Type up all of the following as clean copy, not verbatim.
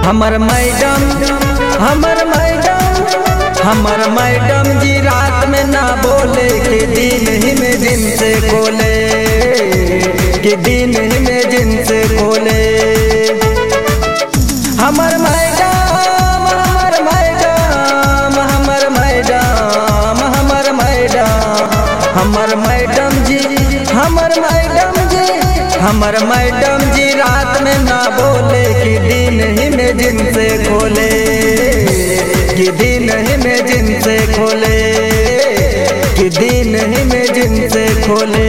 हमर मैडम जी रात में ना बोले कि दिन ही में दिन से खोले, कि दिन ही में दिन से खोले। हमर मैडम जी रात में ना बोले कि दिन ही में दिन से खोले, कि दिन ही में दिन से खोले, कि दिन ही में दिन से खोले।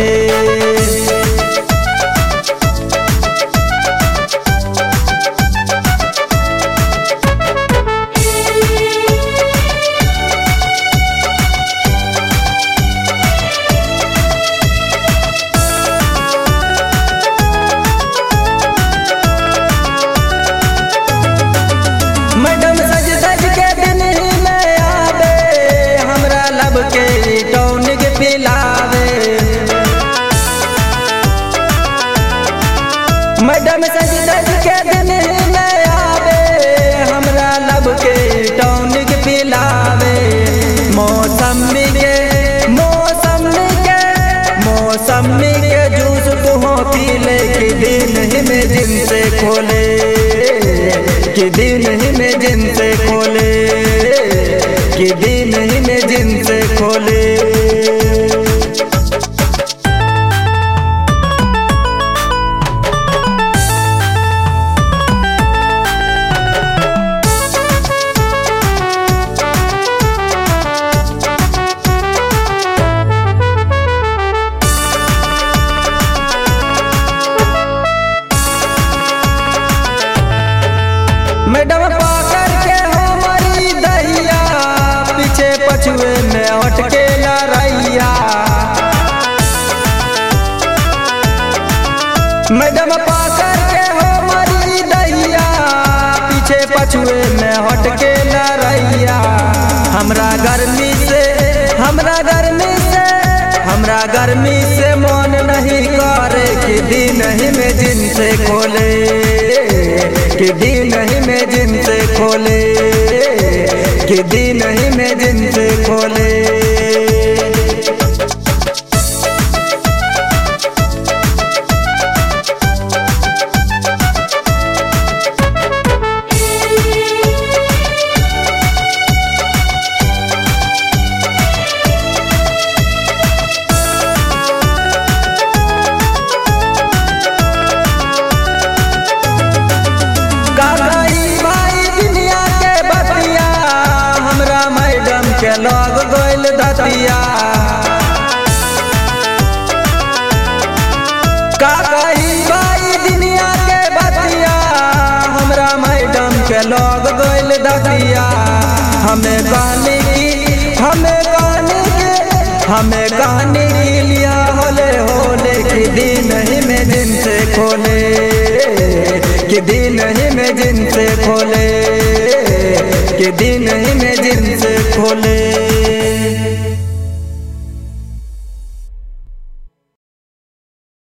मैडम सज धज के दिन ही में आवे, हमरा लब के टॉनिक पिलावे। मैडम सज धज के दिन ही में आवे, हमरा लब के टॉनिक पिलावे। मौसमी के जूस को पी ले, कि दिन ही में दिन से खोले, कि दिन ही में दिन से खोले, कि दिन ही में दिन से खोले। मैडम पाकर के हमारी दहिया, पीछे पछुए में अटके लड़ैया। मैडम पाकर के हमारी दहिया, पीछे पछुए में हटके लड़ैया। हमरा गर्मी से मन नहीं करे, कि दिन ही में दिन से खोले, कि दिन ही में दिन से खोले, कि दिन ही में दिन से खोले। के लग गइल दतिया, का कही भाई दुनिया के बतिया। हमरा मैडम के लग गइल दतिया। हमें कहानी की लिया होले, कि दिन ही में दिन से खोले, कि दिन ही में दिन से खोले, कि दिन